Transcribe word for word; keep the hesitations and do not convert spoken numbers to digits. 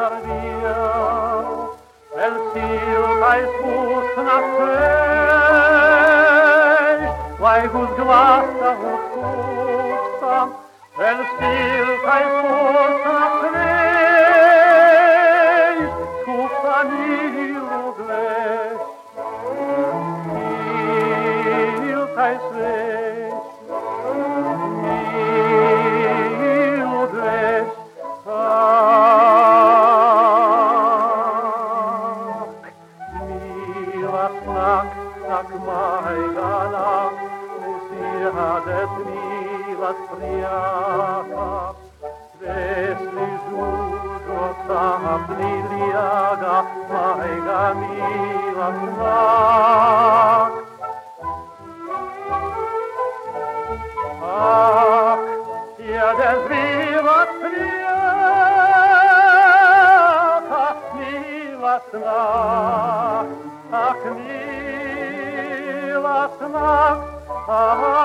zardiał, el silka i spustna swej, lajgus glasa uskusta, el silka i spustna swej, skusta milu gleś, silka i swej, milu gleś, Snak, snak majgana, usiadet mila spriaka, vesli žužo sapni lijaga, majga mila snak. Ak, jeden zvila spriaka, mila snak. Ach, mila snak, ach,